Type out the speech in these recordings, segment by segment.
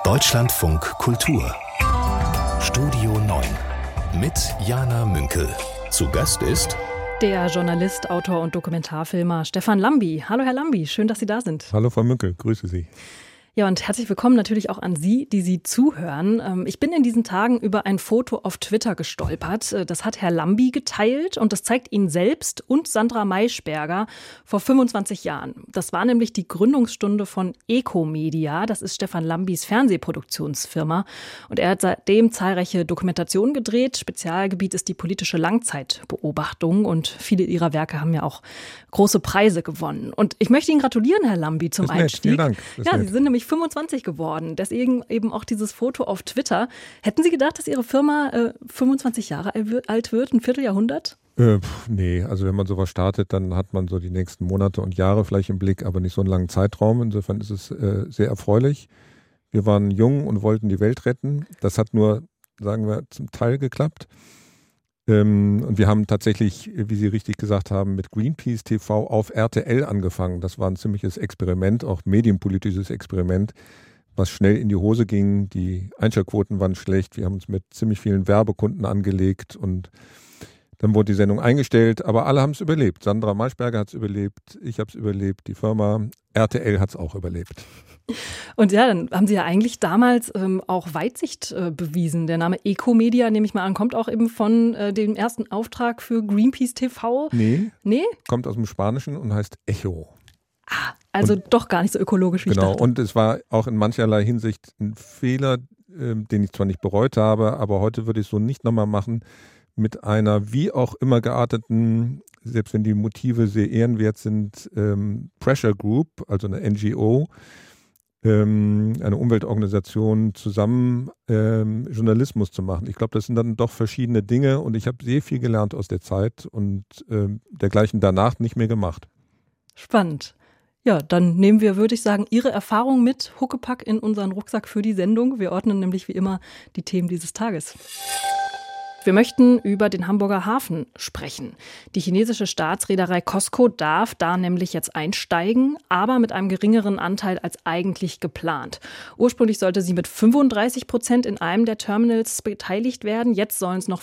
Deutschlandfunk Kultur Studio 9 mit Jana Münkel. Zu Gast ist der Journalist, Autor und Dokumentarfilmer Stefan Lambi. Hallo Herr Lambi, schön, dass Sie da sind. Hallo Frau Münkel, grüße Sie. Ja, und herzlich willkommen natürlich auch an Sie, die Sie zuhören. Ich bin in diesen Tagen über ein Foto auf Twitter gestolpert. Das hat Herr Lambi geteilt und das zeigt ihn selbst und Sandra Maischberger vor 25 Jahren. Das war nämlich die Gründungsstunde von Eco-Media. Das ist Stefan Lambis Fernsehproduktionsfirma. Und er hat seitdem zahlreiche Dokumentationen gedreht. Spezialgebiet ist die politische Langzeitbeobachtung und viele Ihrer Werke haben ja auch große Preise gewonnen. Und ich möchte Ihnen gratulieren, Herr Lambi, zum Einstieg. Vielen Dank. Ja, Sie sind nämlich 25 geworden. Deswegen eben auch dieses Foto auf Twitter. Hätten Sie gedacht, dass Ihre Firma 25 Jahre alt wird, ein Vierteljahrhundert? Nee, also wenn man sowas startet, dann hat man so die nächsten Monate und Jahre vielleicht im Blick, aber nicht so einen langen Zeitraum. Insofern ist es sehr erfreulich. Wir waren jung und wollten die Welt retten. Das hat nur, sagen wir, zum Teil geklappt. Und wir haben tatsächlich, wie Sie richtig gesagt haben, mit Greenpeace TV auf RTL angefangen. Das war ein ziemliches Experiment, auch medienpolitisches Experiment, was schnell in die Hose ging. Die Einschaltquoten waren schlecht. Wir haben uns mit ziemlich vielen Werbekunden angelegt und dann wurde die Sendung eingestellt. Aber alle haben es überlebt. Sandra Maischberger hat es überlebt, ich habe es überlebt, die Firma. RTL hat es auch überlebt. Und ja, dann haben Sie ja eigentlich damals auch Weitsicht bewiesen. Der Name Eco-Media, nehme ich mal an, kommt auch eben von dem ersten Auftrag für Greenpeace TV. Nee? Nee? Kommt aus dem Spanischen und heißt Echo. Ah, also und, doch gar nicht so ökologisch, wie ich dachte. Genau, und es war auch in mancherlei Hinsicht ein Fehler, den ich zwar nicht bereut habe, aber heute würde ich es so nicht nochmal machen, mit einer wie auch immer gearteten, selbst wenn die Motive sehr ehrenwert sind, Pressure Group, also eine NGO, eine Umweltorganisation zusammen Journalismus zu machen. Ich glaube, das sind dann doch verschiedene Dinge und ich habe sehr viel gelernt aus der Zeit und dergleichen danach nicht mehr gemacht. Spannend. Ja, dann nehmen wir, würde ich sagen, Ihre Erfahrung mit Huckepack in unseren Rucksack für die Sendung. Wir ordnen nämlich wie immer die Themen dieses Tages. Wir möchten über den Hamburger Hafen sprechen. Die chinesische Staatsreederei COSCO darf da nämlich jetzt einsteigen, aber mit einem geringeren Anteil als eigentlich geplant. Ursprünglich sollte sie mit 35% in einem der Terminals beteiligt werden. Jetzt sollen es noch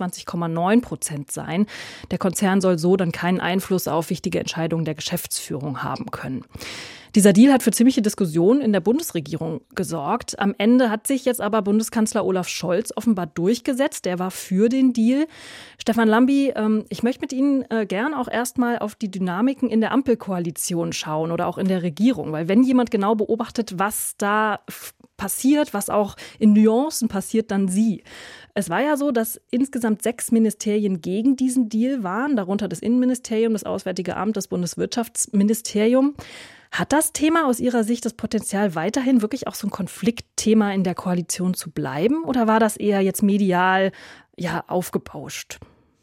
24,9% sein. Der Konzern soll so dann keinen Einfluss auf wichtige Entscheidungen der Geschäftsführung haben können. Dieser Deal hat für ziemliche Diskussionen in der Bundesregierung gesorgt. Am Ende hat sich jetzt aber Bundeskanzler Olaf Scholz offenbar durchgesetzt. Der war für den Deal. Stefan Lambi, ich möchte mit Ihnen gern auch erstmal auf die Dynamiken in der Ampelkoalition schauen oder auch in der Regierung. Weil wenn jemand genau beobachtet, was da passiert, was auch in Nuancen passiert, dann Sie. Es war ja so, dass insgesamt 6 Ministerien gegen diesen Deal waren, darunter das Innenministerium, das Auswärtige Amt, das Bundeswirtschaftsministerium. Hat das Thema aus Ihrer Sicht das Potenzial, weiterhin wirklich auch so ein Konfliktthema in der Koalition zu bleiben? Oder war das eher jetzt medial aufgebauscht?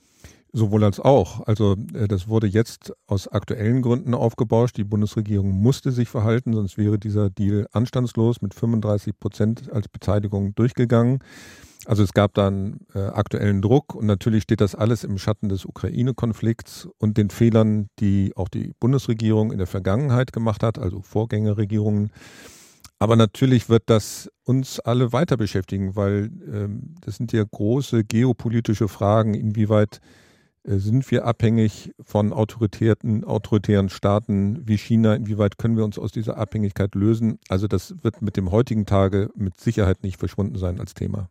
Sowohl als auch. Also das wurde jetzt aus aktuellen Gründen aufgebauscht. Die Bundesregierung musste sich verhalten, sonst wäre dieser Deal anstandslos mit 35% als Beteiligung durchgegangen. Also es gab dann aktuellen Druck und natürlich steht das alles im Schatten des Ukraine-Konflikts und den Fehlern, die auch die Bundesregierung in der Vergangenheit gemacht hat, also Vorgängerregierungen. Aber natürlich wird das uns alle weiter beschäftigen, weil das sind ja große geopolitische Fragen, inwieweit sind wir abhängig von autoritären Staaten wie China, inwieweit können wir uns aus dieser Abhängigkeit lösen? Also das wird mit dem heutigen Tage mit Sicherheit nicht verschwunden sein als Thema.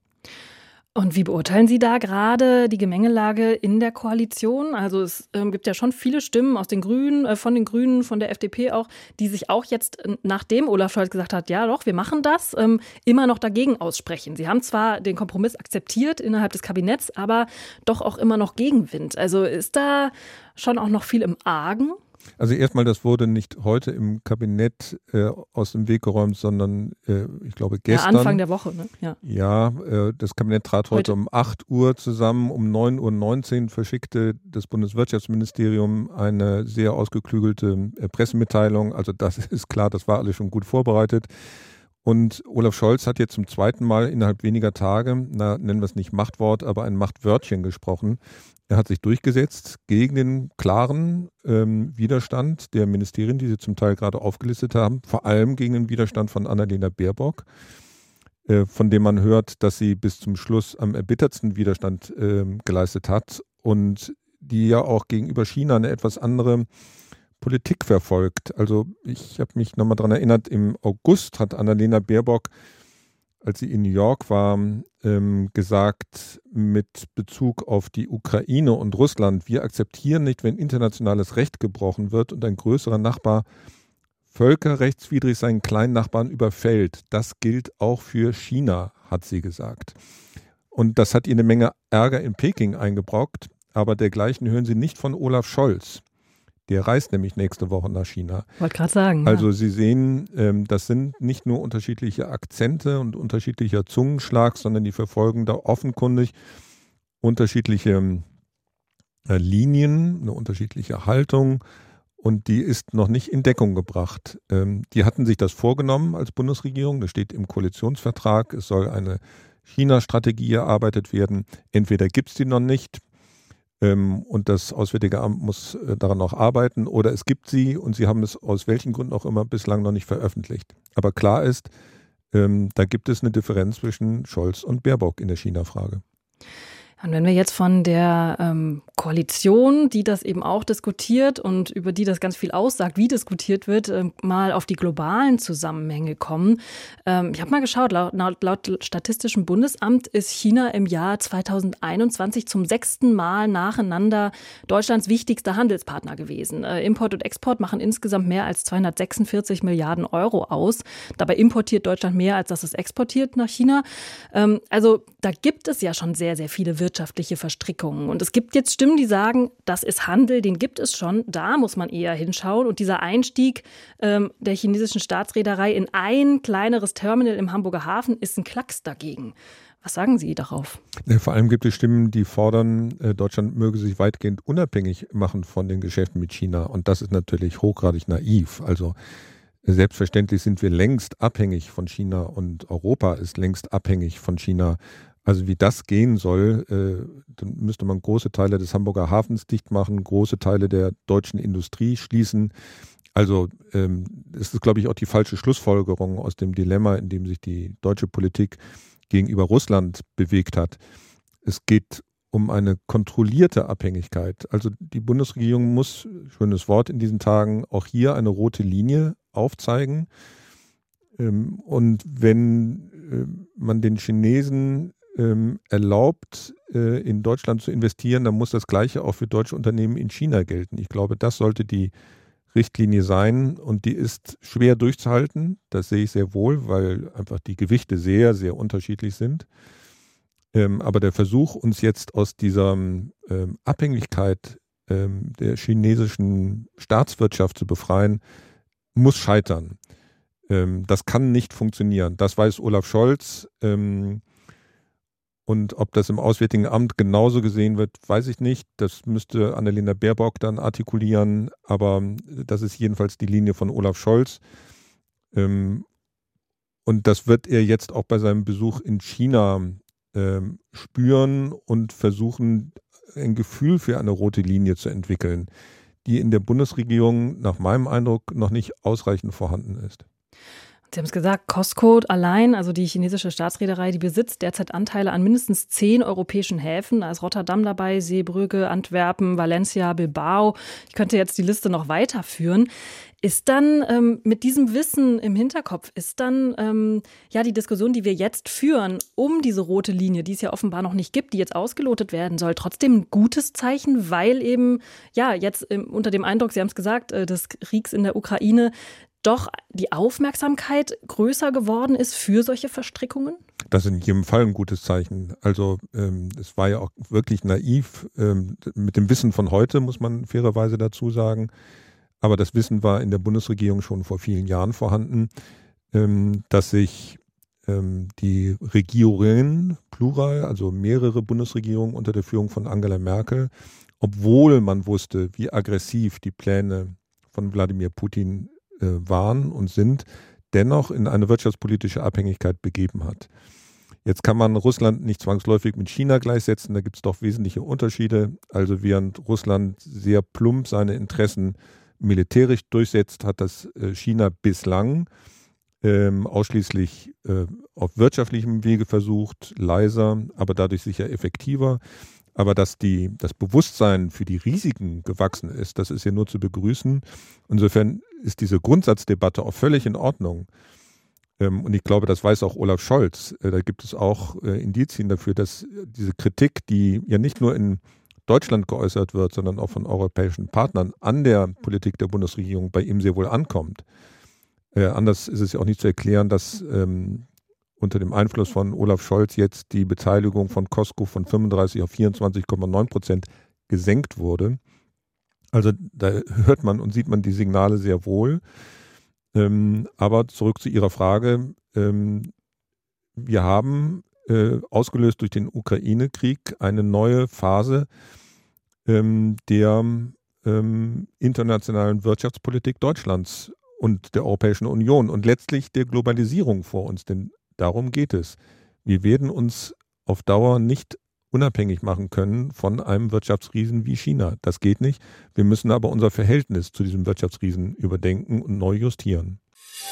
Und wie beurteilen Sie da gerade die Gemengelage in der Koalition? Also es gibt ja schon viele Stimmen aus den Grünen, von der FDP auch, die sich auch jetzt, nachdem Olaf Scholz gesagt hat, ja doch, wir machen das, immer noch dagegen aussprechen. Sie haben zwar den Kompromiss akzeptiert innerhalb des Kabinetts, aber doch auch immer noch Gegenwind. Also ist da schon auch noch viel im Argen? Also erstmal, das wurde nicht heute im Kabinett aus dem Weg geräumt, sondern ich glaube gestern. Ja, Anfang der Woche, ne? Ja, das Kabinett trat heute um 8 Uhr zusammen. Um 9:19 Uhr verschickte das Bundeswirtschaftsministerium eine sehr ausgeklügelte Pressemitteilung. Also das ist klar, das war alles schon gut vorbereitet. Und Olaf Scholz hat jetzt zum zweiten Mal innerhalb weniger Tage, nennen wir es nicht Machtwort, aber ein Machtwörtchen gesprochen. Er hat sich durchgesetzt gegen den klaren Widerstand der Ministerien, die Sie zum Teil gerade aufgelistet haben, vor allem gegen den Widerstand von Annalena Baerbock. von dem man hört, dass sie bis zum Schluss am erbittertsten Widerstand geleistet hat und die ja auch gegenüber China eine etwas andere Politik verfolgt. Also ich habe mich nochmal daran erinnert, im August hat Annalena Baerbock, als sie in New York war, gesagt, mit Bezug auf die Ukraine und Russland, wir akzeptieren nicht, wenn internationales Recht gebrochen wird und ein größerer Nachbar völkerrechtswidrig seinen kleinen Nachbarn überfällt. Das gilt auch für China, hat sie gesagt. Und das hat ihr eine Menge Ärger in Peking eingebrockt, aber dergleichen hören Sie nicht von Olaf Scholz. Der reist nämlich nächste Woche nach China. Wollte gerade sagen. Also ja. Sie sehen, das sind nicht nur unterschiedliche Akzente und unterschiedlicher Zungenschlag, sondern die verfolgen da offenkundig unterschiedliche Linien, eine unterschiedliche Haltung. Und die ist noch nicht in Deckung gebracht. Die hatten sich das vorgenommen als Bundesregierung. Das steht im Koalitionsvertrag. Es soll eine China-Strategie erarbeitet werden. Entweder gibt es die noch nicht und das Auswärtige Amt muss daran noch arbeiten, oder es gibt sie und sie haben es aus welchen Gründen auch immer bislang noch nicht veröffentlicht. Aber klar ist, da gibt es eine Differenz zwischen Scholz und Baerbock in der China-Frage. Und wenn wir jetzt von der Koalition, die das eben auch diskutiert und über die das ganz viel aussagt, wie diskutiert wird, mal auf die globalen Zusammenhänge kommen. Ich habe mal geschaut, laut Statistischem Bundesamt ist China im Jahr 2021 zum 6. Mal nacheinander Deutschlands wichtigster Handelspartner gewesen. Import und Export machen insgesamt mehr als 246 Milliarden Euro aus. Dabei importiert Deutschland mehr, als dass es exportiert nach China. Also da gibt es ja schon sehr, sehr viele wirtschaftliche Verstrickungen. Und es gibt jetzt Stimmen, die sagen, das ist Handel, den gibt es schon. Da muss man eher hinschauen. Und dieser Einstieg der chinesischen Staatsreederei in ein kleineres Terminal im Hamburger Hafen ist ein Klacks dagegen. Was sagen Sie darauf? Ja, vor allem gibt es Stimmen, die fordern, Deutschland möge sich weitgehend unabhängig machen von den Geschäften mit China. Und das ist natürlich hochgradig naiv. Also selbstverständlich sind wir längst abhängig von China und Europa ist längst abhängig von China. Also wie das gehen soll, dann müsste man große Teile des Hamburger Hafens dicht machen, große Teile der deutschen Industrie schließen. Also es ist, glaube ich, auch die falsche Schlussfolgerung aus dem Dilemma, in dem sich die deutsche Politik gegenüber Russland bewegt hat. Es geht um eine kontrollierte Abhängigkeit. Also die Bundesregierung muss, schönes Wort in diesen Tagen, auch hier eine rote Linie aufzeigen. Und wenn man den Chinesen erlaubt, in Deutschland zu investieren, dann muss das Gleiche auch für deutsche Unternehmen in China gelten. Ich glaube, das sollte die Richtlinie sein und die ist schwer durchzuhalten. Das sehe ich sehr wohl, weil einfach die Gewichte sehr, sehr unterschiedlich sind. Aber der Versuch, uns jetzt aus dieser Abhängigkeit der chinesischen Staatswirtschaft zu befreien, muss scheitern. Das kann nicht funktionieren. Das weiß Olaf Scholz. Und ob das im Auswärtigen Amt genauso gesehen wird, weiß ich nicht. Das müsste Annalena Baerbock dann artikulieren. Aber das ist jedenfalls die Linie von Olaf Scholz. Und das wird er jetzt auch bei seinem Besuch in China spüren und versuchen, ein Gefühl für eine rote Linie zu entwickeln, die in der Bundesregierung nach meinem Eindruck noch nicht ausreichend vorhanden ist. Sie haben es gesagt, COSCO allein, also die chinesische Staatsreederei, die besitzt derzeit Anteile an mindestens 10 europäischen Häfen. Da ist Rotterdam dabei, Seebrugge, Antwerpen, Valencia, Bilbao. Ich könnte jetzt die Liste noch weiterführen. Ist dann mit diesem Wissen im Hinterkopf, ist dann die Diskussion, die wir jetzt führen, um diese rote Linie, die es ja offenbar noch nicht gibt, die jetzt ausgelotet werden soll, trotzdem ein gutes Zeichen, weil eben jetzt unter dem Eindruck, Sie haben es gesagt, des Kriegs in der Ukraine, doch die Aufmerksamkeit größer geworden ist für solche Verstrickungen? Das ist in jedem Fall ein gutes Zeichen. Also es war ja auch wirklich naiv mit dem Wissen von heute, muss man fairerweise dazu sagen. Aber das Wissen war in der Bundesregierung schon vor vielen Jahren vorhanden, dass sich die Regierungen, plural, also mehrere Bundesregierungen unter der Führung von Angela Merkel, obwohl man wusste, wie aggressiv die Pläne von Wladimir Putin waren und sind, dennoch in eine wirtschaftspolitische Abhängigkeit begeben hat. Jetzt kann man Russland nicht zwangsläufig mit China gleichsetzen, da gibt es doch wesentliche Unterschiede. Also während Russland sehr plump seine Interessen militärisch durchsetzt, hat das China bislang ausschließlich auf wirtschaftlichem Wege versucht, leiser, aber dadurch sicher effektiver. Aber dass das Bewusstsein für die Risiken gewachsen ist, das ist ja nur zu begrüßen. Insofern ist diese Grundsatzdebatte auch völlig in Ordnung. Und ich glaube, das weiß auch Olaf Scholz. Da gibt es auch Indizien dafür, dass diese Kritik, die ja nicht nur in Deutschland geäußert wird, sondern auch von europäischen Partnern an der Politik der Bundesregierung bei ihm sehr wohl ankommt. Anders ist es ja auch nicht zu erklären, dass unter dem Einfluss von Olaf Scholz jetzt die Beteiligung von Costco von 35 auf 24,9% gesenkt wurde. Also da hört man und sieht man die Signale sehr wohl. Aber zurück zu Ihrer Frage. Wir haben ausgelöst durch den Ukraine-Krieg eine neue Phase der internationalen Wirtschaftspolitik Deutschlands und der Europäischen Union und letztlich der Globalisierung vor uns. Denn darum geht es. Wir werden uns auf Dauer nicht unabhängig machen können von einem Wirtschaftsriesen wie China. Das geht nicht. Wir müssen aber unser Verhältnis zu diesem Wirtschaftsriesen überdenken und neu justieren.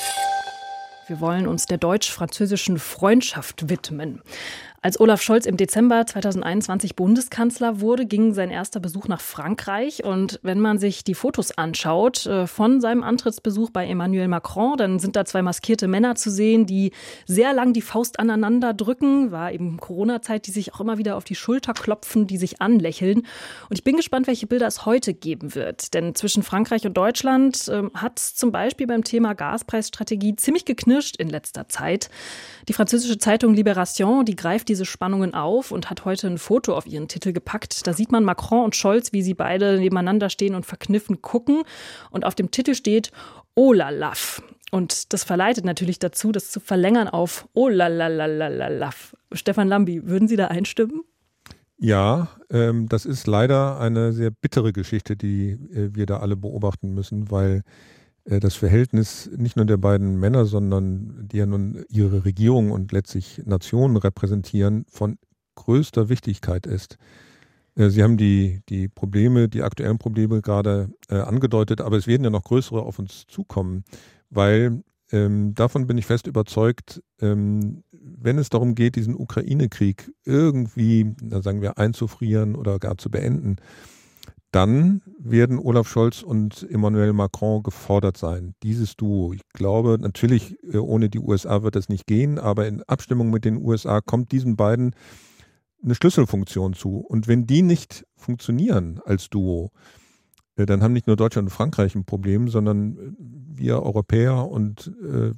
Wir wollen uns der deutsch-französischen Freundschaft widmen. Als Olaf Scholz im Dezember 2021 Bundeskanzler wurde, ging sein erster Besuch nach Frankreich. Und wenn man sich die Fotos anschaut von seinem Antrittsbesuch bei Emmanuel Macron, dann sind da zwei maskierte Männer zu sehen, die sehr lang die Faust aneinander drücken. War eben Corona-Zeit, die sich auch immer wieder auf die Schulter klopfen, die sich anlächeln. Und ich bin gespannt, welche Bilder es heute geben wird. Denn zwischen Frankreich und Deutschland hat es zum Beispiel beim Thema Gaspreisstrategie ziemlich geknirscht in letzter Zeit. Die französische Zeitung Libération, die greift diese Spannungen auf und hat heute ein Foto auf ihren Titel gepackt. Da sieht man Macron und Scholz, wie sie beide nebeneinander stehen und verkniffen gucken. Und auf dem Titel steht Oh la laf. Und das verleitet natürlich dazu, das zu verlängern auf Oh la la la la la laf. Stefan Lambi, würden Sie da einstimmen? Ja, das ist leider eine sehr bittere Geschichte, die wir da alle beobachten müssen, weil das Verhältnis nicht nur der beiden Männer, sondern die ja nun ihre Regierung und letztlich Nationen repräsentieren, von größter Wichtigkeit ist. Sie haben die Probleme, die aktuellen Probleme gerade angedeutet, aber es werden ja noch größere auf uns zukommen, weil davon bin ich fest überzeugt, wenn es darum geht, diesen Ukraine-Krieg irgendwie, sagen wir, einzufrieren oder gar zu beenden, dann werden Olaf Scholz und Emmanuel Macron gefordert sein. Dieses Duo. Ich glaube, natürlich ohne die USA wird das nicht gehen, aber in Abstimmung mit den USA kommt diesen beiden eine Schlüsselfunktion zu. Und wenn die nicht funktionieren als Duo, dann haben nicht nur Deutschland und Frankreich ein Problem, sondern wir Europäer und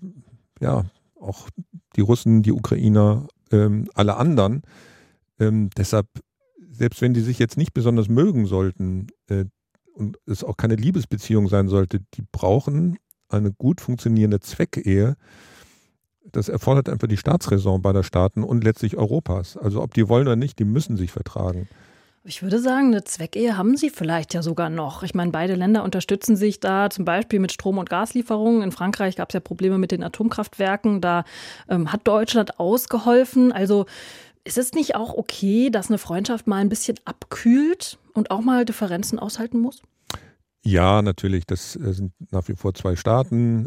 auch die Russen, die Ukrainer, alle anderen. Deshalb, selbst wenn die sich jetzt nicht besonders mögen sollten und es auch keine Liebesbeziehung sein sollte, die brauchen eine gut funktionierende Zweckehe. Das erfordert einfach die Staatsräson beider Staaten und letztlich Europas. Also ob die wollen oder nicht, die müssen sich vertragen. Ich würde sagen, eine Zweckehe haben sie vielleicht ja sogar noch. Ich meine, beide Länder unterstützen sich da zum Beispiel mit Strom- und Gaslieferungen. In Frankreich gab es ja Probleme mit den Atomkraftwerken. Da hat Deutschland ausgeholfen. Also ist es nicht auch okay, dass eine Freundschaft mal ein bisschen abkühlt und auch mal Differenzen aushalten muss? Ja, natürlich. Das sind nach wie vor zwei Staaten.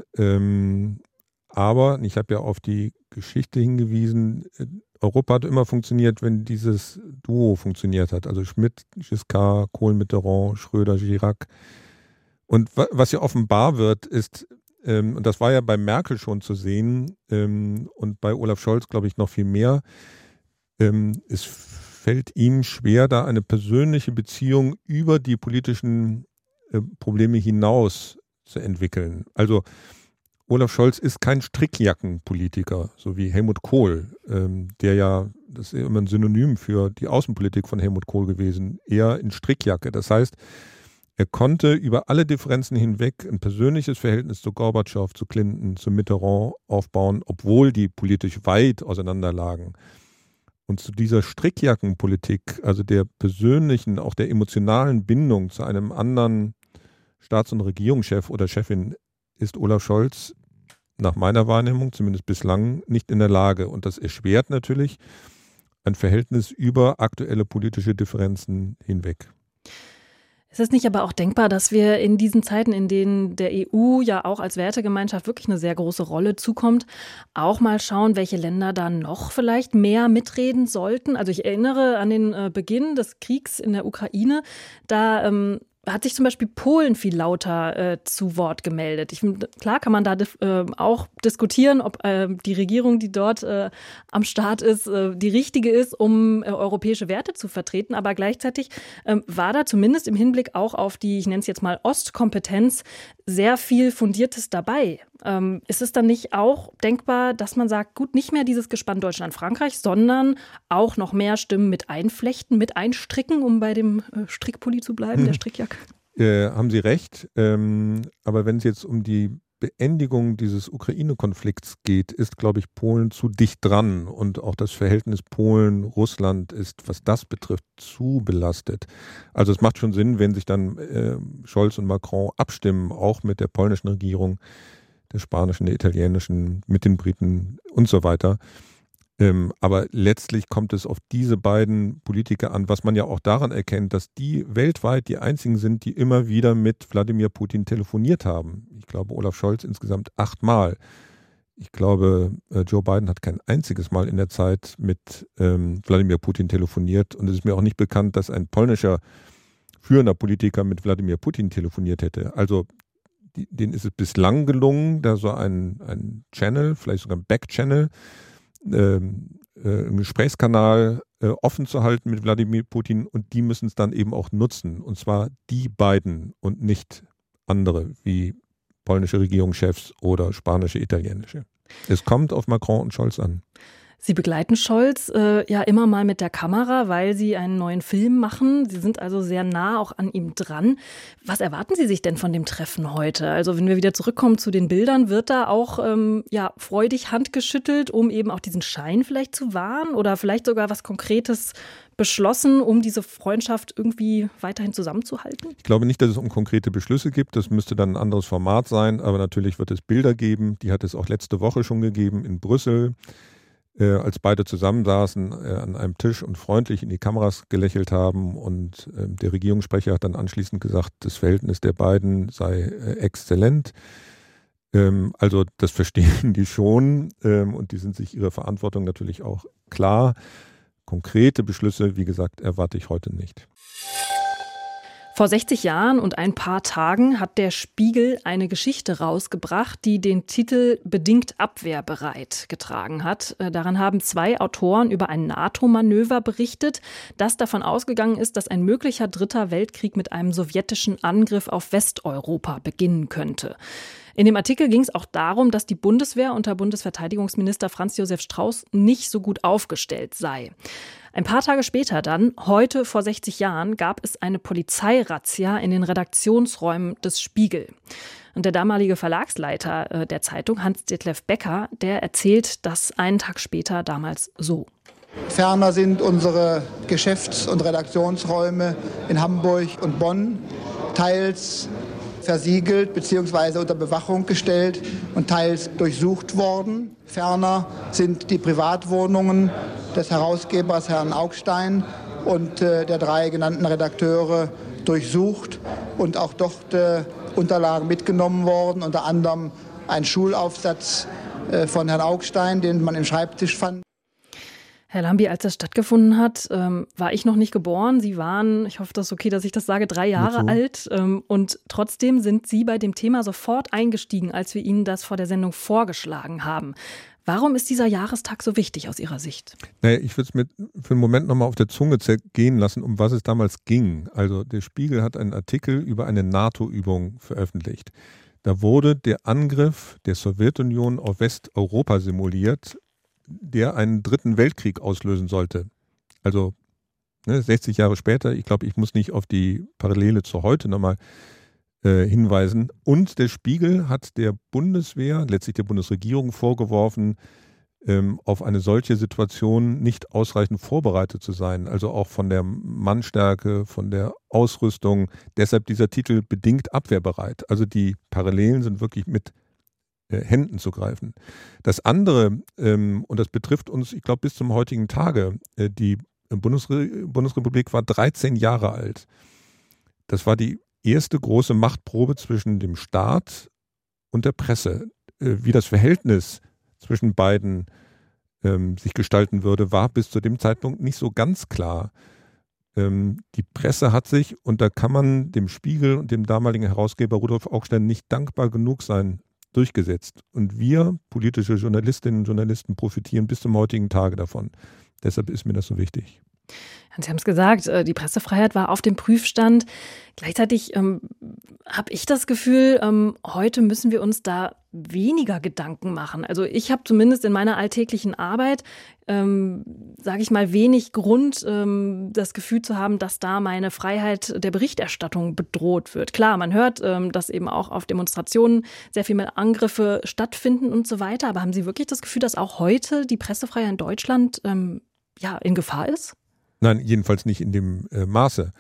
Aber ich habe ja auf die Geschichte hingewiesen, Europa hat immer funktioniert, wenn dieses Duo funktioniert hat. Also Schmidt, Giscard, Kohl, Mitterrand, Schröder, Chirac. Und was ja offenbar wird, ist, und das war ja bei Merkel schon zu sehen und bei Olaf Scholz, glaube ich, noch viel mehr, es fällt ihm schwer, da eine persönliche Beziehung über die politischen Probleme hinaus zu entwickeln. Also Olaf Scholz ist kein Strickjackenpolitiker, so wie Helmut Kohl, der ja, das ist immer ein Synonym für die Außenpolitik von Helmut Kohl gewesen, eher in Strickjacke. Das heißt, er konnte über alle Differenzen hinweg ein persönliches Verhältnis zu Gorbatschow, zu Clinton, zu Mitterrand aufbauen, obwohl die politisch weit auseinander lagen. Und zu dieser Strickjackenpolitik, also der persönlichen, auch der emotionalen Bindung zu einem anderen Staats- und Regierungschef oder Chefin, ist Olaf Scholz nach meiner Wahrnehmung zumindest bislang nicht in der Lage. Und das erschwert natürlich ein Verhältnis über aktuelle politische Differenzen hinweg. Ist es nicht aber auch denkbar, dass wir in diesen Zeiten, in denen der EU ja auch als Wertegemeinschaft wirklich eine sehr große Rolle zukommt, auch mal schauen, welche Länder da noch vielleicht mehr mitreden sollten? Also ich erinnere an den Beginn des Kriegs in der Ukraine. Da hat sich zum Beispiel Polen viel lauter zu Wort gemeldet. Klar kann man da auch diskutieren, ob die Regierung, die dort am Start ist, die richtige ist, um europäische Werte zu vertreten. Aber gleichzeitig war da zumindest im Hinblick auch auf die, ich nenne es jetzt mal Ostkompetenz, sehr viel Fundiertes dabei. Ist es dann nicht auch denkbar, dass man sagt, gut, nicht mehr dieses Gespann Deutschland-Frankreich, sondern auch noch mehr Stimmen mit einflechten, mit einstricken, um bei dem Strickpulli zu bleiben, der Strickjacke? Haben Sie recht. Aber wenn es jetzt um die Beendigung dieses Ukraine-Konflikts geht, ist, glaube ich, Polen zu dicht dran. Und auch das Verhältnis Polen-Russland ist, was das betrifft, zu belastet. Also es macht schon Sinn, wenn sich dann Scholz und Macron abstimmen, auch mit der polnischen Regierung, der spanischen, der italienischen, mit den Briten und so weiter. Aber letztlich kommt es auf diese beiden Politiker an, was man ja auch daran erkennt, dass die weltweit die einzigen sind, die immer wieder mit Wladimir Putin telefoniert haben. Ich glaube, Olaf Scholz insgesamt 8 Mal. Ich glaube, Joe Biden hat kein einziges Mal in der Zeit mit Wladimir Putin telefoniert. Und es ist mir auch nicht bekannt, dass ein polnischer führender Politiker mit Wladimir Putin telefoniert hätte. Also denen ist es bislang gelungen, da so ein Channel, vielleicht sogar ein Backchannel, einen Gesprächskanal offen zu halten mit Wladimir Putin, und die müssen es dann eben auch nutzen. Und zwar die beiden und nicht andere wie polnische Regierungschefs oder spanische, italienische. Es kommt auf Macron und Scholz an. Sie begleiten Scholz ja immer mal mit der Kamera, weil Sie einen neuen Film machen. Sie sind also sehr nah auch an ihm dran. Was erwarten Sie sich denn von dem Treffen heute? Also wenn wir wieder zurückkommen zu den Bildern, wird da auch freudig handgeschüttelt, um eben auch diesen Schein vielleicht zu wahren, oder vielleicht sogar was Konkretes beschlossen, um diese Freundschaft irgendwie weiterhin zusammenzuhalten? Ich glaube nicht, dass es um konkrete Beschlüsse gibt. Das müsste dann ein anderes Format sein. Aber natürlich wird es Bilder geben. Die hat es auch letzte Woche schon gegeben in Brüssel. Als beide zusammensaßen an einem Tisch und freundlich in die Kameras gelächelt haben, und der Regierungssprecher hat dann anschließend gesagt, das Verhältnis der beiden sei exzellent. Also das verstehen die schon, und die sind sich ihrer Verantwortung natürlich auch klar. Konkrete Beschlüsse, wie gesagt, erwarte ich heute nicht. Vor 60 Jahren und ein paar Tagen hat der Spiegel eine Geschichte rausgebracht, die den Titel Bedingt abwehrbereit getragen hat. Daran haben 2 Autoren über ein NATO-Manöver berichtet, das davon ausgegangen ist, dass ein möglicher 3. Weltkrieg mit einem sowjetischen Angriff auf Westeuropa beginnen könnte. In dem Artikel ging es auch darum, dass die Bundeswehr unter Bundesverteidigungsminister Franz Josef Strauß nicht so gut aufgestellt sei. Ein paar Tage später dann, heute vor 60 Jahren, gab es eine Polizeirazzia in den Redaktionsräumen des Spiegel. Und der damalige Verlagsleiter der Zeitung, Hans-Detlef Becker, der erzählt das einen Tag später damals so. Ferner sind unsere Geschäfts- und Redaktionsräume in Hamburg und Bonn teils versiegelt bzw. unter Bewachung gestellt und teils durchsucht worden. Ferner sind die Privatwohnungen des Herausgebers Herrn Augstein und der 3 genannten Redakteure durchsucht und auch dort Unterlagen mitgenommen worden, unter anderem ein Schulaufsatz von Herrn Augstein, den man im Schreibtisch fand. Herr Lambi, als das stattgefunden hat, war ich noch nicht geboren. Sie waren, ich hoffe, das ist okay, dass ich das sage, 3 Jahre alt. Und trotzdem sind Sie bei dem Thema sofort eingestiegen, als wir Ihnen das vor der Sendung vorgeschlagen haben. Warum ist dieser Jahrestag so wichtig aus Ihrer Sicht? Naja, ich würde es mir für einen Moment nochmal auf der Zunge zergehen lassen, um was es damals ging. Also der Spiegel hat einen Artikel über eine NATO-Übung veröffentlicht. Da wurde der Angriff der Sowjetunion auf Westeuropa simuliert, der einen 3. Weltkrieg auslösen sollte. Also 60 Jahre später, ich glaube, ich muss nicht auf die Parallele zu heute nochmal hinweisen. Und der Spiegel hat der Bundeswehr, letztlich der Bundesregierung vorgeworfen, auf eine solche Situation nicht ausreichend vorbereitet zu sein. Also auch von der Mannstärke, von der Ausrüstung. Deshalb dieser Titel bedingt abwehrbereit. Also die Parallelen sind wirklich mit Händen zu greifen. Das andere, und das betrifft uns, ich glaube, bis zum heutigen Tage, die Bundesrepublik war 13 Jahre alt. das war die erste große Machtprobe zwischen dem Staat und der Presse. Wie das Verhältnis zwischen beiden sich gestalten würde, war bis zu dem Zeitpunkt nicht so ganz klar. Die Presse hat sich, und da kann man dem Spiegel und dem damaligen Herausgeber Rudolf Augstein nicht dankbar genug sein, durchgesetzt. Und wir, politische Journalistinnen und Journalisten, profitieren bis zum heutigen Tage davon. Deshalb ist mir das so wichtig. Sie haben es gesagt, die Pressefreiheit war auf dem Prüfstand. Gleichzeitig habe ich das Gefühl, heute müssen wir uns da weniger Gedanken machen. Also ich habe zumindest in meiner alltäglichen Arbeit, sage ich mal, wenig Grund, das Gefühl zu haben, dass da meine Freiheit der Berichterstattung bedroht wird. Klar, man hört, dass eben auch auf Demonstrationen sehr viel mehr Angriffe stattfinden und so weiter. Aber haben Sie wirklich das Gefühl, dass auch heute die Pressefreiheit in Deutschland in Gefahr ist? Nein, jedenfalls nicht in dem Maße.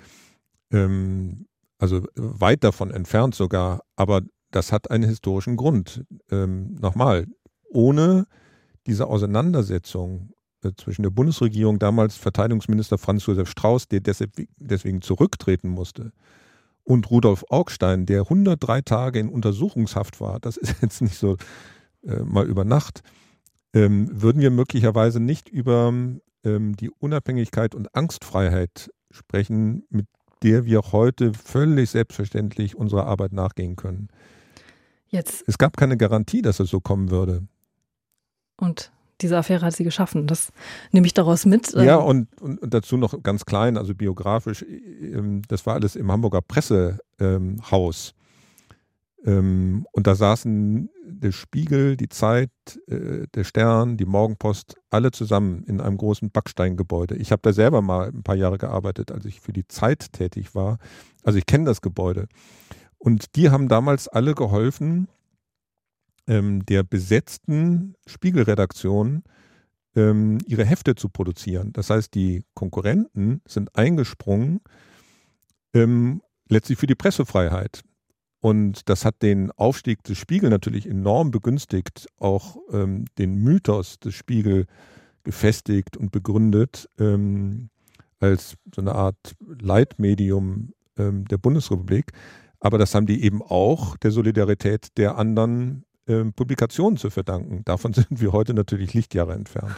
Also weit davon entfernt sogar. Aber das hat einen historischen Grund. Nochmal, ohne diese Auseinandersetzung zwischen der Bundesregierung, damals Verteidigungsminister Franz Josef Strauß, der deswegen zurücktreten musste, und Rudolf Augstein, der 103 Tage in Untersuchungshaft war, das ist jetzt nicht so mal über Nacht, würden wir möglicherweise nicht über die Unabhängigkeit und Angstfreiheit sprechen, mit der wir heute völlig selbstverständlich unserer Arbeit nachgehen können. Es gab keine Garantie, dass es so kommen würde. Und diese Affäre hat sie geschaffen. Das nehme ich daraus mit. Ja, und dazu noch ganz klein, also biografisch, das war alles im Hamburger Pressehaus. Und da saßen der Spiegel, die Zeit, der Stern, die Morgenpost, alle zusammen in einem großen Backsteingebäude. Ich habe da selber mal ein paar Jahre gearbeitet, als ich für die Zeit tätig war. Also ich kenne das Gebäude. Und die haben damals alle geholfen, der besetzten Spiegelredaktion ihre Hefte zu produzieren. Das heißt, die Konkurrenten sind eingesprungen, letztlich für die Pressefreiheit. Und das hat den Aufstieg des Spiegel natürlich enorm begünstigt, auch den Mythos des Spiegel gefestigt und begründet als so eine Art Leitmedium der Bundesrepublik. Aber das haben die eben auch der Solidarität der anderen Publikationen zu verdanken. Davon sind wir heute natürlich Lichtjahre entfernt.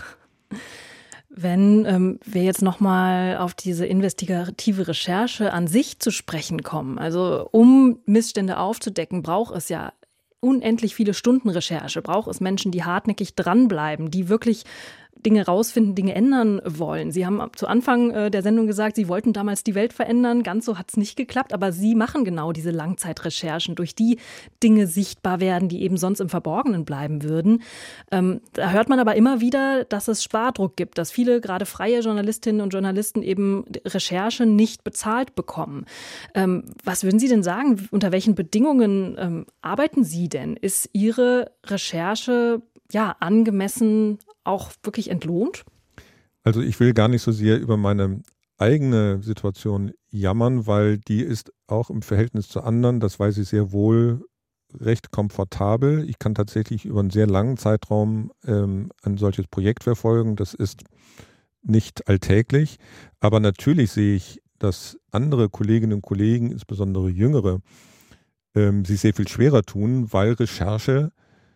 Wenn wir jetzt nochmal auf diese investigative Recherche an sich zu sprechen kommen, also um Missstände aufzudecken, braucht es ja unendlich viele Stunden Recherche, braucht es Menschen, die hartnäckig dranbleiben, die wirklich Dinge rausfinden, Dinge ändern wollen. Sie haben zu Anfang der Sendung gesagt, Sie wollten damals die Welt verändern. Ganz so hat es nicht geklappt, aber Sie machen genau diese Langzeitrecherchen, durch die Dinge sichtbar werden, die eben sonst im Verborgenen bleiben würden. Da hört man aber immer wieder, dass es Spardruck gibt, dass viele, gerade freie Journalistinnen und Journalisten, eben Recherche nicht bezahlt bekommen. Was würden Sie denn sagen? Unter welchen Bedingungen arbeiten Sie denn? Ist Ihre Recherche angemessen auch wirklich entlohnt? Also ich will gar nicht so sehr über meine eigene Situation jammern, weil die ist auch im Verhältnis zu anderen, das weiß ich sehr wohl, recht komfortabel. Ich kann tatsächlich über einen sehr langen Zeitraum ein solches Projekt verfolgen. Das ist nicht alltäglich. Aber natürlich sehe ich, dass andere Kolleginnen und Kollegen, insbesondere Jüngere, sich sehr viel schwerer tun, weil Recherche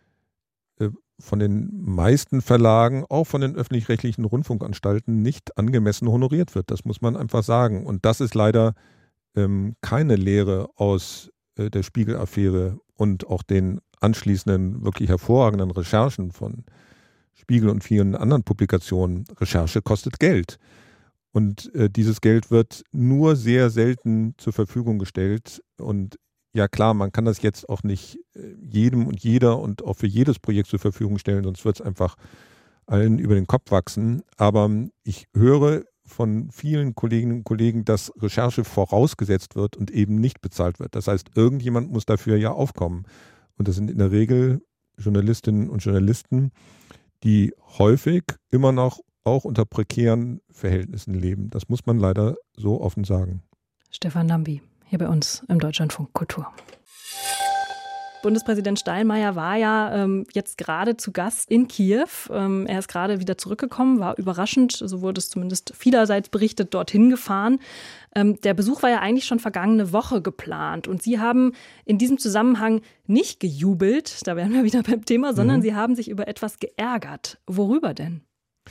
von den meisten Verlagen, auch von den öffentlich-rechtlichen Rundfunkanstalten, nicht angemessen honoriert wird. Das muss man einfach sagen. Und das ist leider keine Lehre aus der Spiegel-Affäre und auch den anschließenden wirklich hervorragenden Recherchen von Spiegel und vielen anderen Publikationen. Recherche kostet Geld. Und dieses Geld wird nur sehr selten zur Verfügung gestellt. Und ja klar, man kann das jetzt auch nicht jedem und jeder und auch für jedes Projekt zur Verfügung stellen, sonst wird es einfach allen über den Kopf wachsen. Aber ich höre von vielen Kolleginnen und Kollegen, dass Recherche vorausgesetzt wird und eben nicht bezahlt wird. Das heißt, irgendjemand muss dafür ja aufkommen. Und das sind in der Regel Journalistinnen und Journalisten, die häufig immer noch auch unter prekären Verhältnissen leben. Das muss man leider so offen sagen. Stefan Lambi, hier bei uns im Deutschlandfunk Kultur. Bundespräsident Steinmeier war ja jetzt gerade zu Gast in Kiew. Er ist gerade wieder zurückgekommen, war überraschend, so wurde es zumindest vielerseits berichtet, dorthin gefahren. Der Besuch war ja eigentlich schon vergangene Woche geplant. Und Sie haben in diesem Zusammenhang nicht gejubelt, da wären wir wieder beim Thema, sondern Sie haben sich über etwas geärgert. Worüber denn?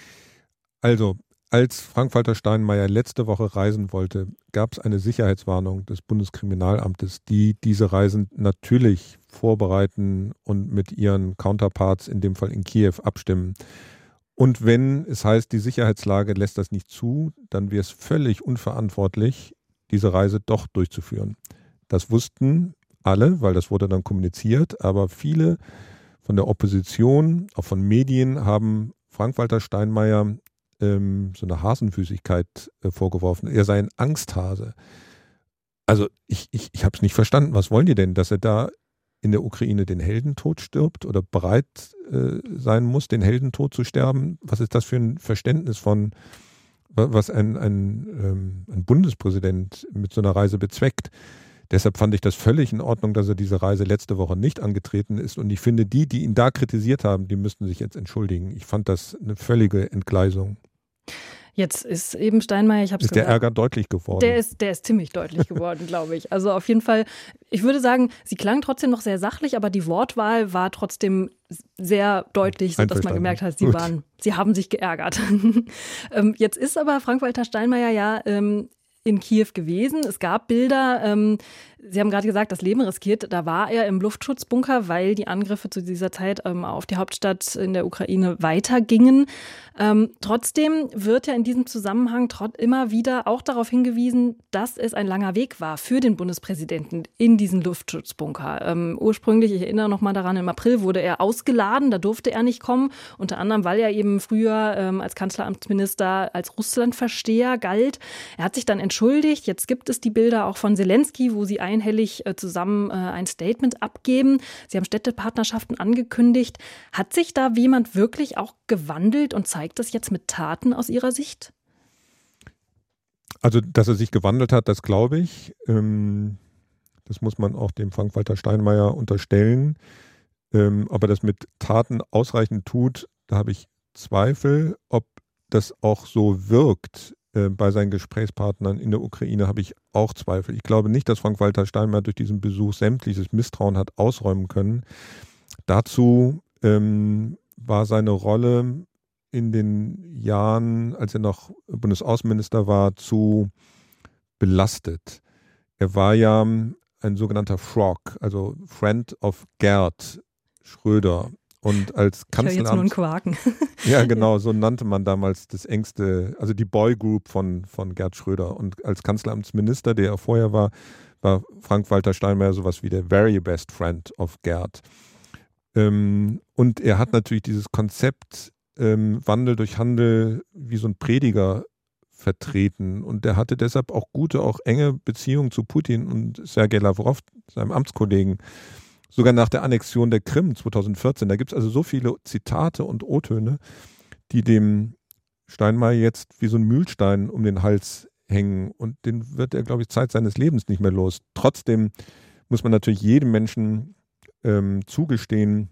Also, als Frank-Walter Steinmeier letzte Woche reisen wollte, gab es eine Sicherheitswarnung des Bundeskriminalamtes, die diese Reisen natürlich vorbereiten und mit ihren Counterparts, in dem Fall in Kiew, abstimmen. Und wenn es heißt, die Sicherheitslage lässt das nicht zu, dann wäre es völlig unverantwortlich, diese Reise doch durchzuführen. Das wussten alle, weil das wurde dann kommuniziert, aber viele von der Opposition, auch von Medien, haben Frank-Walter Steinmeier so eine Hasenfüßigkeit vorgeworfen. Er sei ein Angsthase. Also ich habe es nicht verstanden. Was wollen die denn? Dass er da in der Ukraine den Heldentod stirbt oder bereit sein muss, den Heldentod zu sterben? Was ist das für ein Verständnis von, was ein Bundespräsident mit so einer Reise bezweckt? Deshalb fand ich das völlig in Ordnung, dass er diese Reise letzte Woche nicht angetreten ist. Und ich finde, die ihn da kritisiert haben, die müssten sich jetzt entschuldigen. Ich fand das eine völlige Entgleisung. Jetzt ist eben Steinmeier, ich habe es gesagt. Ist der Ärger deutlich geworden? Der ist ziemlich deutlich geworden, glaube ich. Also auf jeden Fall, ich würde sagen, sie klang trotzdem noch sehr sachlich, aber die Wortwahl war trotzdem sehr deutlich, sodass man gemerkt hat, sie haben sich geärgert. Jetzt ist aber Frank-Walter Steinmeier ja in Kiew gewesen. Es gab Bilder, Sie haben gerade gesagt, das Leben riskiert. Da war er im Luftschutzbunker, weil die Angriffe zu dieser Zeit auf die Hauptstadt in der Ukraine weitergingen. Trotzdem wird ja in diesem Zusammenhang immer wieder auch darauf hingewiesen, dass es ein langer Weg war für den Bundespräsidenten in diesen Luftschutzbunker. Ursprünglich, ich erinnere noch mal daran, im April wurde er ausgeladen, da durfte er nicht kommen, unter anderem, weil er eben früher als Kanzleramtsminister als Russlandversteher galt. Er hat sich dann entschuldigt. Jetzt gibt es die Bilder auch von Zelensky, wo sie einhellig zusammen ein Statement abgeben. Sie haben Städtepartnerschaften angekündigt. Hat sich da jemand wirklich auch gewandelt und zeigt das jetzt mit Taten aus Ihrer Sicht? Also, dass er sich gewandelt hat, das glaube ich. Das muss man auch dem Frank-Walter Steinmeier unterstellen. Ob er das mit Taten ausreichend tut, da habe ich Zweifel. Ob das auch so wirkt bei seinen Gesprächspartnern in der Ukraine, habe ich auch Zweifel. Ich glaube nicht, dass Frank-Walter Steinmeier durch diesen Besuch sämtliches Misstrauen hat ausräumen können. Dazu war seine Rolle in den Jahren, als er noch Bundesaußenminister war, zu belastet. Er war ja ein sogenannter Frog, also Friend of Gerd Schröder. Und als Kanzleramt. Ich höre jetzt nur ein Quaken. Ja, genau, so nannte man damals das engste, also die Boy Group von Gerd Schröder. Und als Kanzleramtsminister, der er vorher war Frank-Walter Steinmeier sowas wie der very best friend of Gerd. Und er hat natürlich dieses Konzept Wandel durch Handel wie so ein Prediger vertreten. Und der hatte deshalb auch gute, auch enge Beziehungen zu Putin und Sergei Lavrov, seinem Amtskollegen. Sogar nach der Annexion der Krim 2014. Da gibt es also so viele Zitate und O-Töne, die dem Steinmeier jetzt wie so ein Mühlstein um den Hals hängen. Und den wird er, glaube ich, Zeit seines Lebens nicht mehr los. Trotzdem muss man natürlich jedem Menschen zugestehen,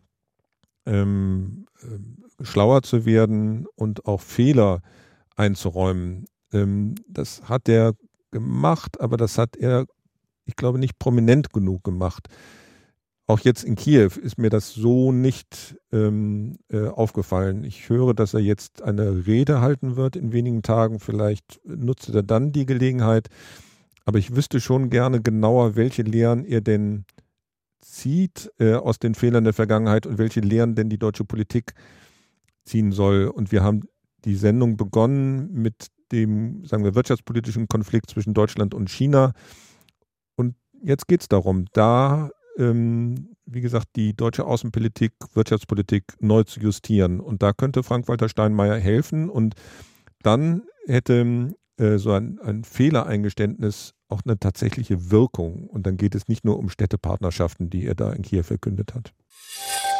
schlauer zu werden und auch Fehler einzuräumen. Das hat er gemacht, aber das hat er, ich glaube, nicht prominent genug gemacht. Auch jetzt in Kiew ist mir das so nicht aufgefallen. Ich höre, dass er jetzt eine Rede halten wird in wenigen Tagen. Vielleicht nutzt er dann die Gelegenheit. Aber ich wüsste schon gerne genauer, welche Lehren er denn zieht aus den Fehlern der Vergangenheit und welche Lehren denn die deutsche Politik ziehen soll. Und wir haben die Sendung begonnen mit dem, sagen wir, wirtschaftspolitischen Konflikt zwischen Deutschland und China. Und jetzt geht es darum, da wie gesagt, die deutsche Außenpolitik, Wirtschaftspolitik neu zu justieren. Und da könnte Frank-Walter Steinmeier helfen. Und dann hätte so ein Fehlereingeständnis auch eine tatsächliche Wirkung. Und dann geht es nicht nur um Städtepartnerschaften, die er da in Kiew verkündet hat.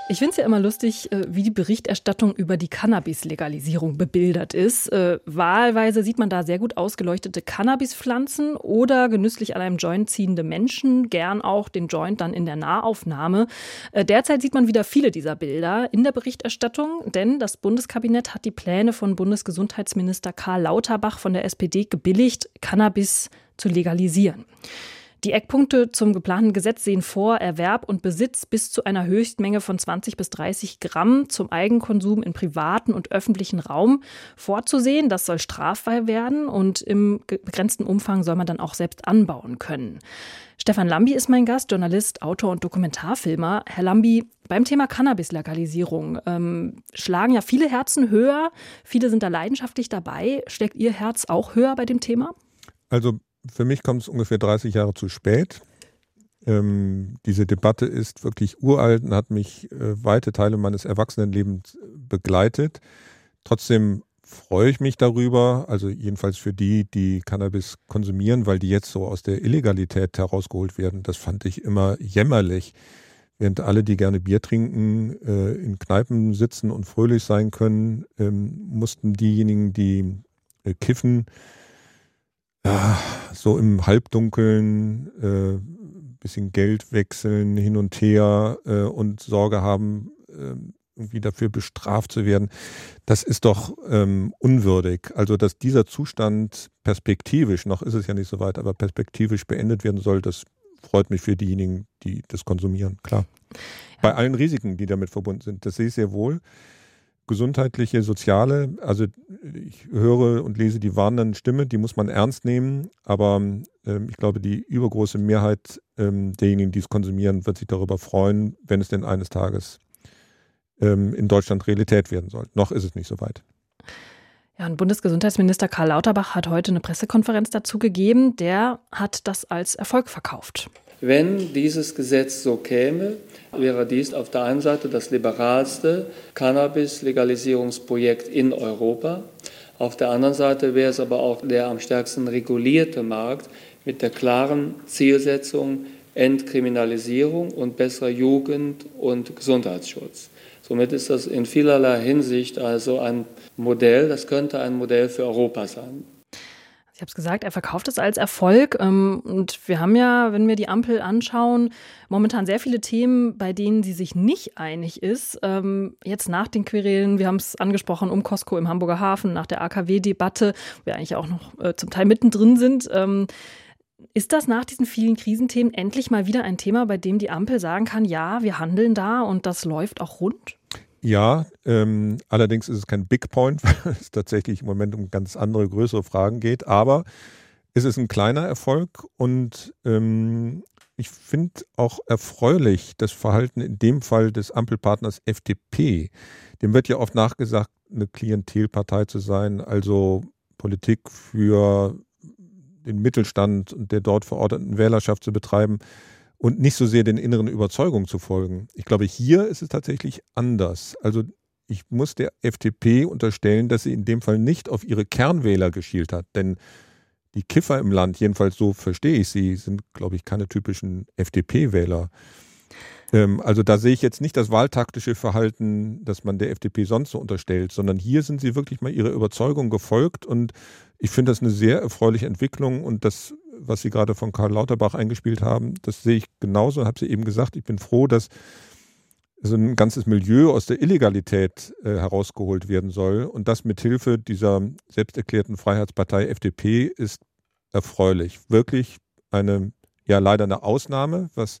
Ich finde es ja immer lustig, wie die Berichterstattung über die Cannabis-Legalisierung bebildert ist. Wahlweise sieht man da sehr gut ausgeleuchtete Cannabispflanzen oder genüsslich an einem Joint ziehende Menschen, gern auch den Joint dann in der Nahaufnahme. Derzeit sieht man wieder viele dieser Bilder in der Berichterstattung, denn das Bundeskabinett hat die Pläne von Bundesgesundheitsminister Karl Lauterbach von der SPD gebilligt, Cannabis zu legalisieren. Die Eckpunkte zum geplanten Gesetz sehen vor, Erwerb und Besitz bis zu einer Höchstmenge von 20 bis 30 Gramm zum Eigenkonsum in privaten und öffentlichen Raum vorzusehen. Das soll straffrei werden und im begrenzten Umfang soll man dann auch selbst anbauen können. Stefan Lambi ist mein Gast, Journalist, Autor und Dokumentarfilmer. Herr Lambi, beim Thema Cannabis-Legalisierung schlagen ja viele Herzen höher. Viele sind da leidenschaftlich dabei. Schlägt Ihr Herz auch höher bei dem Thema? Also für mich kommt es ungefähr 30 Jahre zu spät. Diese Debatte ist wirklich uralt und hat mich weite Teile meines Erwachsenenlebens begleitet. Trotzdem freue ich mich darüber, also jedenfalls für die Cannabis konsumieren, weil die jetzt so aus der Illegalität herausgeholt werden. Das fand ich immer jämmerlich. Während alle, die gerne Bier trinken, in Kneipen sitzen und fröhlich sein können, mussten diejenigen, die kiffen, so im Halbdunkeln bisschen Geld wechseln hin und her und Sorge haben, irgendwie dafür bestraft zu werden. Das ist doch unwürdig. Also, dass dieser Zustand perspektivisch, noch ist es ja nicht so weit, aber perspektivisch beendet werden soll, das freut mich für diejenigen, die das konsumieren, klar. Ja. Bei allen Risiken, die damit verbunden sind, das sehe ich sehr wohl. Gesundheitliche, soziale, also ich höre und lese die warnenden Stimme, die muss man ernst nehmen, aber ich glaube, die übergroße Mehrheit derjenigen, die es konsumieren, wird sich darüber freuen, wenn es denn eines Tages in Deutschland Realität werden soll. Noch ist es nicht so weit. Ja, und Bundesgesundheitsminister Karl Lauterbach hat heute eine Pressekonferenz dazu gegeben. Der hat das als Erfolg verkauft. Wenn dieses Gesetz so käme, wäre dies auf der einen Seite das liberalste Cannabis-Legalisierungsprojekt in Europa. Auf der anderen Seite wäre es aber auch der am stärksten regulierte Markt mit der klaren Zielsetzung Entkriminalisierung und besserer Jugend- und Gesundheitsschutz. Somit ist das in vielerlei Hinsicht also ein Modell, das könnte ein Modell für Europa sein. Ich habe es gesagt, er verkauft es als Erfolg. Und wir haben ja, wenn wir die Ampel anschauen, momentan sehr viele Themen, bei denen sie sich nicht einig ist. Jetzt nach den Querelen, wir haben es angesprochen, um Costco im Hamburger Hafen, nach der AKW-Debatte, wo wir eigentlich auch noch zum Teil mittendrin sind. Ist das nach diesen vielen Krisenthemen endlich mal wieder ein Thema, bei dem die Ampel sagen kann, ja, wir handeln da und das läuft auch rund? Ja, allerdings ist es kein Big Point, weil es tatsächlich im Moment um ganz andere, größere Fragen geht. Aber es ist ein kleiner Erfolg und ich finde auch erfreulich das Verhalten in dem Fall des Ampelpartners FDP. Dem wird ja oft nachgesagt, eine Klientelpartei zu sein, also Politik für den Mittelstand und der dort verorteten Wählerschaft zu betreiben. Und nicht so sehr den inneren Überzeugungen zu folgen. Ich glaube, hier ist es tatsächlich anders. Also ich muss der FDP unterstellen, dass sie in dem Fall nicht auf ihre Kernwähler geschielt hat. Denn die Kiffer im Land, jedenfalls so verstehe ich sie, sind, glaube ich, keine typischen FDP-Wähler. Also da sehe ich jetzt nicht das wahltaktische Verhalten, das man der FDP sonst so unterstellt, sondern hier sind sie wirklich mal ihrer Überzeugung gefolgt. Und ich finde das eine sehr erfreuliche Entwicklung. Und das, was Sie gerade von Karl Lauterbach eingespielt haben, das sehe ich genauso, habe sie eben gesagt. Ich bin froh, dass so ein ganzes Milieu aus der Illegalität herausgeholt werden soll. Und das mit Hilfe dieser selbsterklärten Freiheitspartei FDP ist erfreulich. Wirklich leider eine Ausnahme, was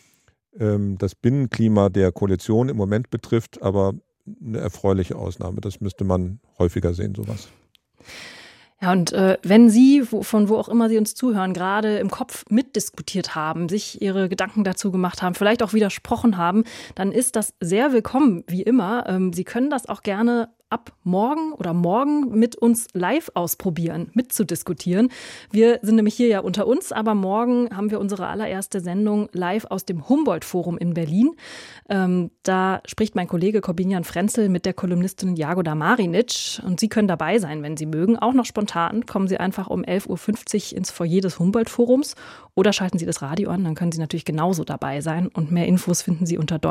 das Binnenklima der Koalition im Moment betrifft, aber eine erfreuliche Ausnahme. Das müsste man häufiger sehen, sowas. Ja, und wenn Sie, von wo auch immer Sie uns zuhören, gerade im Kopf mitdiskutiert haben, sich Ihre Gedanken dazu gemacht haben, vielleicht auch widersprochen haben, dann ist das sehr willkommen, wie immer. Sie können das auch gerne ab morgen mit uns live ausprobieren, mitzudiskutieren. Wir sind nämlich hier ja unter uns, aber morgen haben wir unsere allererste Sendung live aus dem Humboldt-Forum in Berlin. Da spricht mein Kollege Korbinian Frenzel mit der Kolumnistin Jagoda Marinic und Sie können dabei sein, wenn Sie mögen. Auch noch spontan kommen Sie einfach um 11.50 Uhr ins Foyer des Humboldt-Forums oder schalten Sie das Radio an, dann können Sie natürlich genauso dabei sein. Und mehr Infos finden Sie unter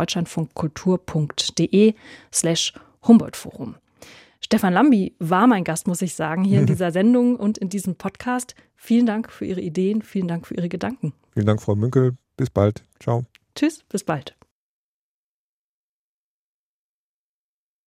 deutschlandfunkkultur.de/Humboldt-Forum. Stefan Lambi war mein Gast, muss ich sagen, hier in dieser Sendung und in diesem Podcast. Vielen Dank für Ihre Ideen, vielen Dank für Ihre Gedanken. Vielen Dank, Frau Münkel. Bis bald. Ciao. Tschüss, bis bald.